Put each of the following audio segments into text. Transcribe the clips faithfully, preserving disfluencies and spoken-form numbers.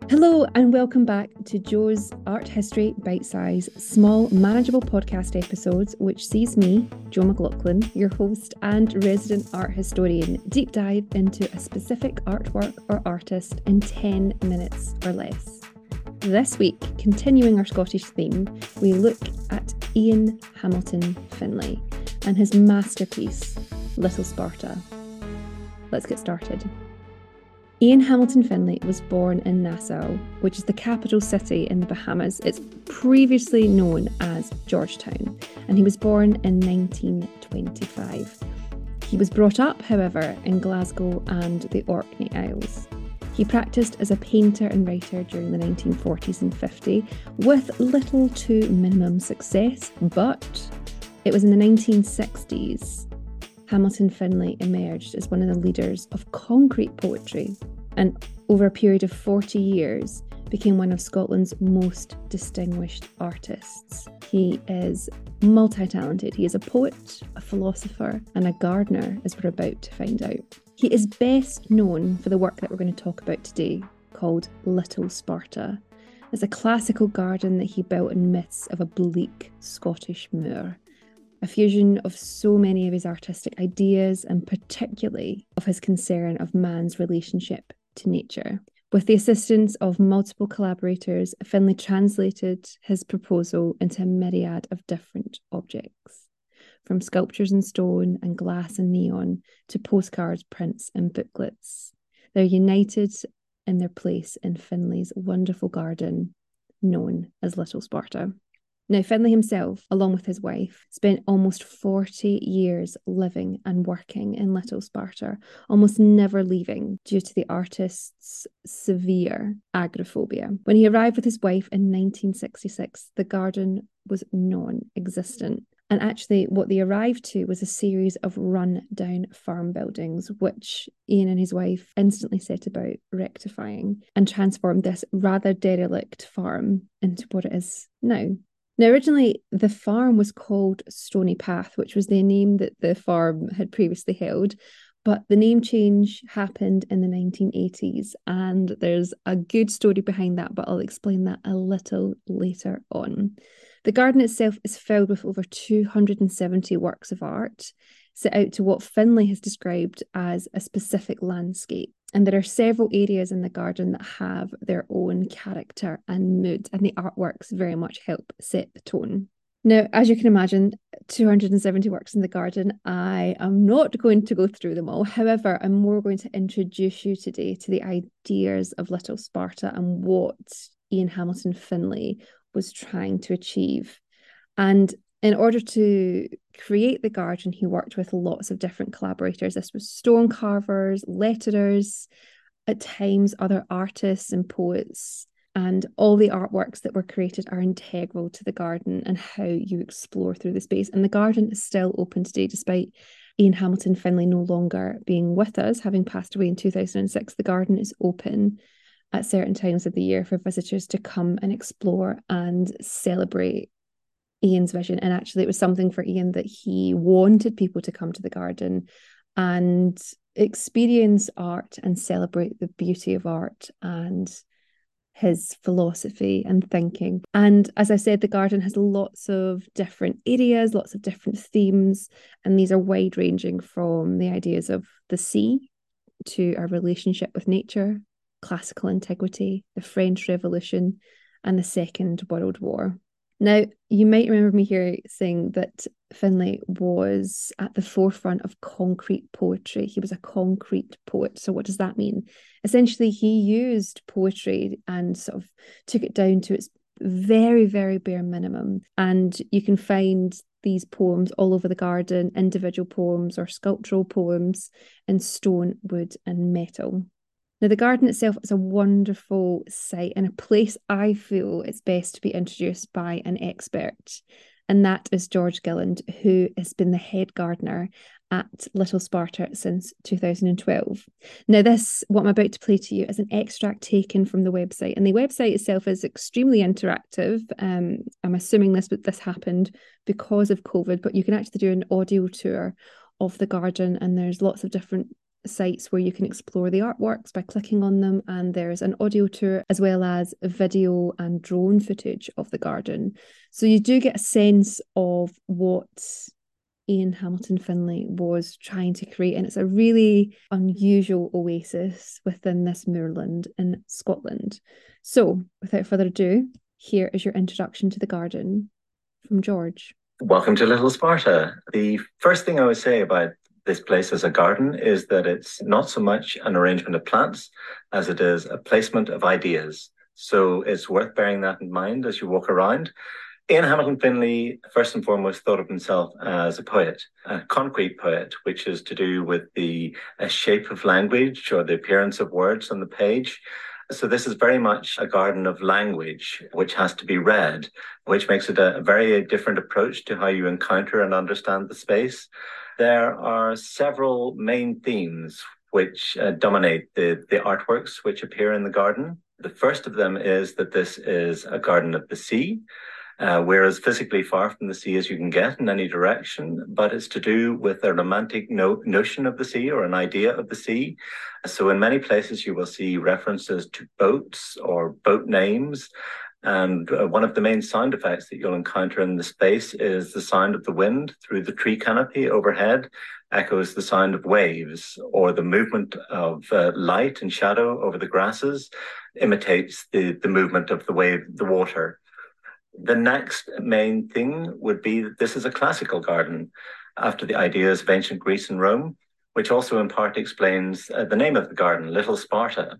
Hello and welcome back to Jo's Art History Bite Size, small, manageable podcast episodes, which sees me, Jo McLaughlin, your host and resident art historian, deep dive into a specific artwork or artist in ten minutes or less. This week, continuing our Scottish theme, we look at Ian Hamilton Finlay and his masterpiece, Little Sparta. Let's get started. Ian Hamilton Finlay was born in Nassau, which is the capital city in the Bahamas. It's previously known as Georgetown, and he was born in nineteen twenty-five. He was brought up, however, in Glasgow and the Orkney Isles. He practised as a painter and writer during the nineteen forties and fifties, with little to minimum success, but it was in the nineteen sixties Hamilton Finlay emerged as one of the leaders of concrete poetry and, over a period of forty years, became one of Scotland's most distinguished artists. He is multi-talented. He is a poet, a philosopher, and a gardener, as we're about to find out. He is best known for the work that we're going to talk about today, called Little Sparta. It's a classical garden that he built in midst of a bleak Scottish moor. A fusion of so many of his artistic ideas and particularly of his concern of man's relationship to nature. With the assistance of multiple collaborators, Finlay translated his proposal into a myriad of different objects, from sculptures in stone and glass and neon to postcards, prints and booklets. They're united in their place in Finlay's wonderful garden known as Little Sparta. Now, Finlay himself, along with his wife, spent almost forty years living and working in Little Sparta, almost never leaving due to the artist's severe agoraphobia. When he arrived with his wife in nineteen sixty-six, the garden was non-existent. And actually, what they arrived to was a series of run-down farm buildings, which Ian and his wife instantly set about rectifying and transformed this rather derelict farm into what it is now. Now, originally, the farm was called Stony Path, which was the name that the farm had previously held, but the name change happened in the nineteen eighties, and there's a good story behind that, but I'll explain that a little later on. The garden itself is filled with over two hundred seventy works of art, set out to what Finlay has described as a specific landscape. And there are several areas in the garden that have their own character and mood, and the artworks very much help set the tone. Now, as you can imagine, two hundred seventy works in the garden. I am not going to go through them all. However, I'm more going to introduce you today to the ideas of Little Sparta and what Ian Hamilton Finlay was trying to achieve. And in order to create the garden, he worked with lots of different collaborators. This was stone carvers, letterers, at times other artists and poets. And all the artworks that were created are integral to the garden and how you explore through the space. And the garden is still open today, despite Ian Hamilton Finlay no longer being with us, having passed away in two thousand six. The garden is open at certain times of the year for visitors to come and explore and celebrate Ian's vision. And actually, it was something for Ian that he wanted people to come to the garden and experience art and celebrate the beauty of art and his philosophy and thinking. And as I said, the garden has lots of different areas, lots of different themes, and these are wide ranging from the ideas of the sea to our relationship with nature, classical antiquity, the French Revolution, and the Second World War. Now, you might remember me here saying that Finlay was at the forefront of concrete poetry. He was a concrete poet. So what does that mean? Essentially, he used poetry and sort of took it down to its very, very bare minimum. And you can find these poems all over the garden, individual poems or sculptural poems in stone, wood, and metal. Now, the garden itself is a wonderful site and a place I feel it's best to be introduced by an expert, and that is George Gilland, who has been the head gardener at Little Sparta since two thousand twelve. Now, this, what I'm about to play to you, is an extract taken from the website, and the website itself is extremely interactive. Um, I'm assuming this, but this happened because of COVID, but you can actually do an audio tour of the garden, and there's lots of different sites where you can explore the artworks by clicking on them, and there's an audio tour as well as video and drone footage of the garden. So you do get a sense of what Ian Hamilton Finlay was trying to create, and it's a really unusual oasis within this moorland in Scotland. So without further ado, here is your introduction to the garden from George. Welcome to Little Sparta. The first thing I would say about this place as a garden is that it's not so much an arrangement of plants as it is a placement of ideas. So it's worth bearing that in mind as you walk around. Ian Hamilton Finlay, first and foremost, thought of himself as a poet, a concrete poet, which is to do with the uh, shape of language or the appearance of words on the page. So this is very much a garden of language, which has to be read, which makes it a, a very different approach to how you encounter and understand the space. There are several main themes which uh, dominate the, the artworks which appear in the garden. The first of them is that this is a garden of the sea. Uh, we're as physically far from the sea as you can get in any direction, but it's to do with a romantic no- notion of the sea or an idea of the sea. So in many places you will see references to boats or boat names. And uh, one of the main sound effects that you'll encounter in the space is the sound of the wind through the tree canopy overhead echoes the sound of waves, or the movement of uh, light and shadow over the grasses imitates the, the movement of the wave, the water. The next main thing would be that this is a classical garden after the ideas of ancient Greece and Rome, which also in part explains uh, the name of the garden, Little Sparta,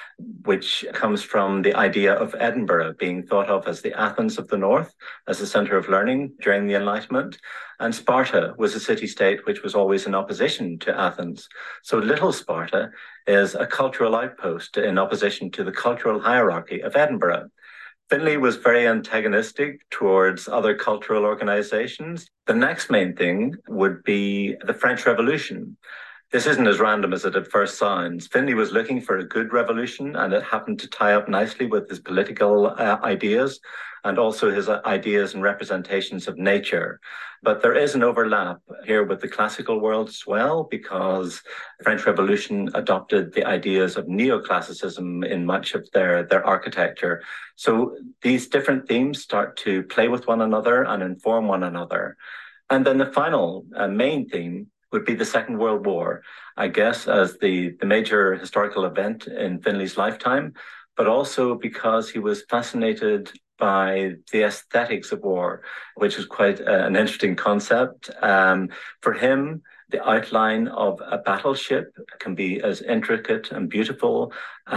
which comes from the idea of Edinburgh being thought of as the Athens of the North, as a center of learning during the Enlightenment. And Sparta was a city-state which was always in opposition to Athens. So Little Sparta is a cultural outpost in opposition to the cultural hierarchy of Edinburgh. Finlay was very antagonistic towards other cultural organizations. The next main thing would be the French Revolution. This isn't as random as it at first sounds. Finlay was looking for a good revolution, and it happened to tie up nicely with his political uh, ideas and also his ideas and representations of nature. But there is an overlap here with the classical world as well, because the French Revolution adopted the ideas of neoclassicism in much of their, their architecture. So these different themes start to play with one another and inform one another. And then the final uh, main theme would be the Second World War, I guess, as the, the major historical event in Finlay's lifetime, but also because he was fascinated by the aesthetics of war, which is quite a, an interesting concept. Um, for him, the outline of a battleship can be as intricate and beautiful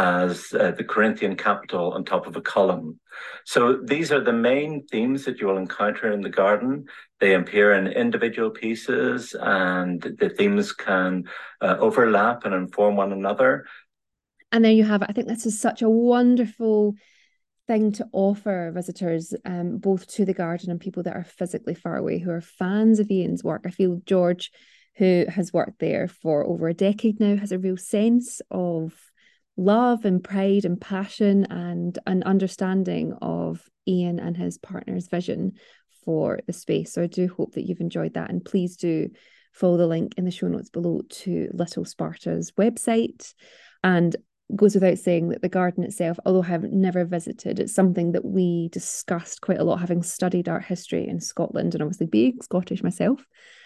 as uh, the Corinthian capital on top of a column. So these are the main themes that you will encounter in the garden. They appear in individual pieces, and the themes can uh, overlap and inform one another. And there you have it. I think this is such a wonderful thing to offer visitors, um, both to the garden and people that are physically far away who are fans of Ian's work. I feel George, who has worked there for over a decade now, has a real sense of love and pride and passion and an understanding of Ian and his partner's vision for the space. So I do hope that you've enjoyed that, and please do follow the link in the show notes below to Little Sparta's website. And goes without saying that the garden itself, although I have never visited, it's something that we discussed quite a lot, having studied art history in Scotland and obviously being Scottish myself.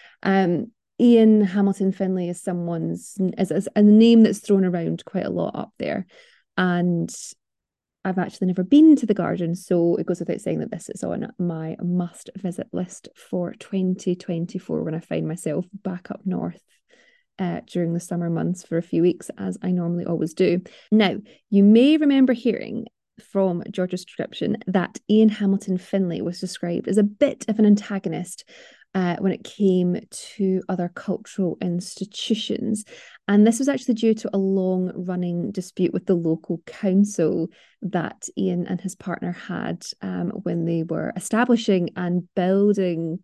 Um, Ian Hamilton Finlay is someone's is, is a name that's thrown around quite a lot up there, and I've actually never been to the garden, so it goes without saying that this is on my must visit list for twenty twenty-four when I find myself back up north Uh, during the summer months for a few weeks, as I normally always do. Now, you may remember hearing from George's description that Ian Hamilton Finlay was described as a bit of an antagonist uh, when it came to other cultural institutions. And this was actually due to a long-running dispute with the local council that Ian and his partner had um, when they were establishing and building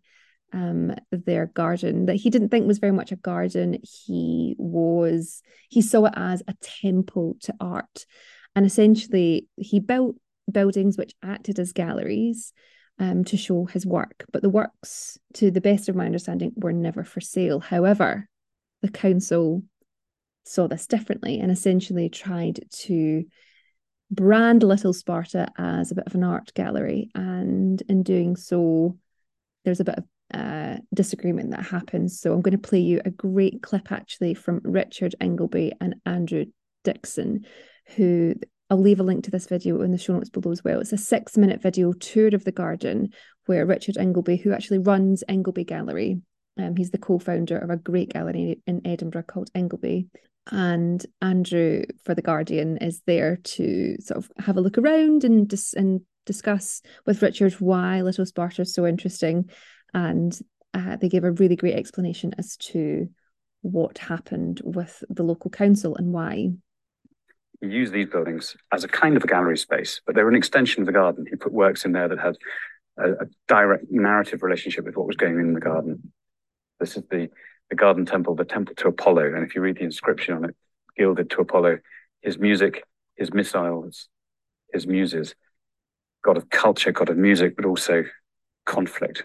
um their garden, that he didn't think was very much a garden. He was he saw it as a temple to art, and essentially he built buildings which acted as galleries um to show his work, but the works, to the best of my understanding, were never for sale. However, the council saw this differently and essentially tried to brand Little Sparta as a bit of an art gallery. And in doing so, there's a bit of uh, disagreement that happens. So I'm going to play you a great clip actually from Richard Ingleby and Andrew Dixon, who I'll leave a link to this video in the show notes below as well. It's a six minute video tour of the garden where Richard Ingleby, who actually runs Ingleby Gallery, um, he's the co-founder of a great gallery in Edinburgh called Ingleby. And Andrew, for The Guardian, is there to sort of have a look around and, dis- and discuss with Richard why Little Sparta is so interesting. And uh, they gave a really great explanation as to what happened with the local council and why. He used these buildings as a kind of a gallery space, but they were an extension of the garden. He put works in there that had a, a direct narrative relationship with what was going on in the garden. This is the, the garden temple, the temple to Apollo. And if you read the inscription on it, gilded to Apollo, his music, his missiles, his muses, god of culture, god of music, but also conflict.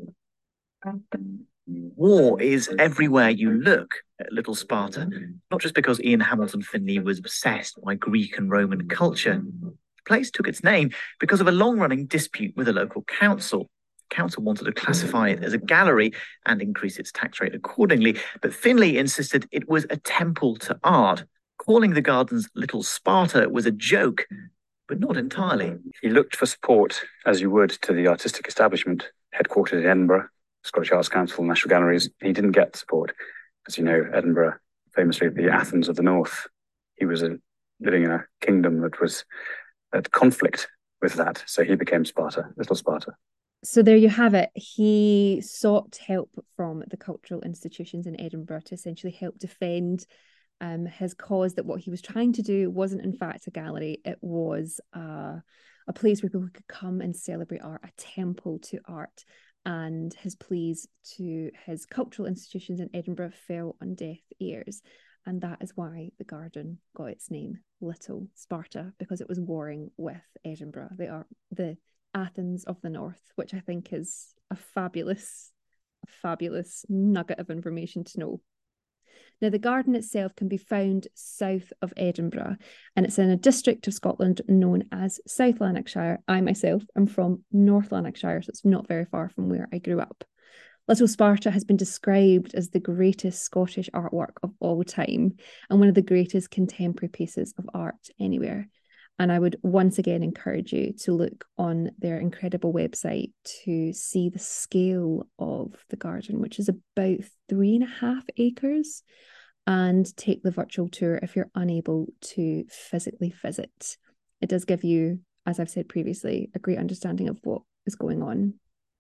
War is everywhere you look at Little Sparta, not just because Ian Hamilton Finley was obsessed by Greek and Roman culture. The place took its name because of a long-running dispute with the local council. The council wanted to classify it as a gallery and increase its tax rate accordingly, but Finley insisted it was a temple to art. Calling the gardens Little Sparta was a joke, but not entirely. He looked for support, as you would, to the artistic establishment, headquartered in Edinburgh, Scottish Arts Council, National Galleries. He didn't get support. As you know, Edinburgh, famously the Athens of the North. He was a, living in a kingdom that was at conflict with that. So he became Sparta, Little Sparta. So there you have it. He sought help from the cultural institutions in Edinburgh to essentially help defend um, his cause, that what he was trying to do wasn't in fact a gallery. It was uh, a place where people could come and celebrate art, a temple to art. And his pleas to his cultural institutions in Edinburgh fell on deaf ears. And that is why the garden got its name, Little Sparta, because it was warring with Edinburgh. They are the Athens of the North, which I think is a fabulous, a fabulous nugget of information to know. Now, the garden itself can be found south of Edinburgh, and it's in a district of Scotland known as South Lanarkshire. I myself am from North Lanarkshire, so it's not very far from where I grew up. Little Sparta has been described as the greatest Scottish artwork of all time and one of the greatest contemporary pieces of art anywhere. And I would once again encourage you to look on their incredible website to see the scale of the garden, which is about three and a half acres, and take the virtual tour if you're unable to physically visit. It does give you, as I've said previously, a great understanding of what is going on.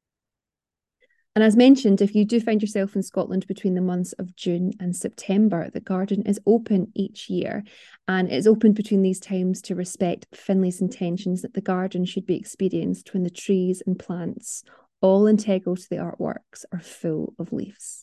And as mentioned, if you do find yourself in Scotland between the months of June and September, the garden is open each year, and it's open between these times to respect Finley's intentions that the garden should be experienced when the trees and plants, all integral to the artworks, are full of leaves.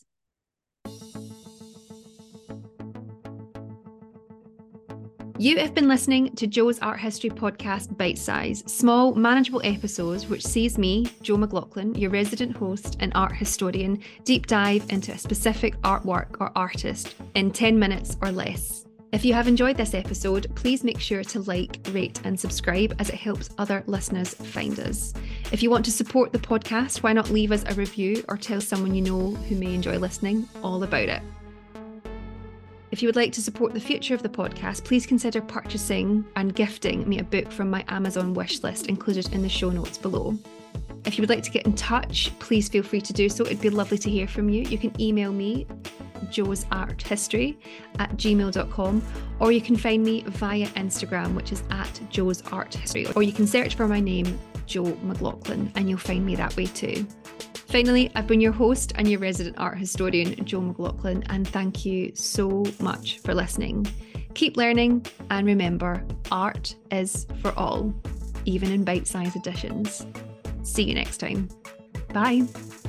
You have been listening to Jo's Art History Podcast Bite Size, small, manageable episodes which sees me, Jo McLaughlin, your resident host and art historian, deep dive into a specific artwork or artist in ten minutes or less. If you have enjoyed this episode, please make sure to like, rate and subscribe, as it helps other listeners find us. If you want to support the podcast, why not leave us a review or tell someone you know who may enjoy listening all about it. If you would like to support the future of the podcast, please consider purchasing and gifting me a book from my Amazon wish list included in the show notes below. If you would like to get in touch, please feel free to do so. It'd be lovely to hear from you. You can email me, jo's art history at gmail dot com, or you can find me via Instagram, which is at jo's art history, or you can search for my name, Jo McLaughlin, and you'll find me that way too. Finally, I've been your host and your resident art historian, Jo McLaughlin, and thank you so much for listening. Keep learning, and remember, art is for all, even in bite-sized editions. See you next time. Bye.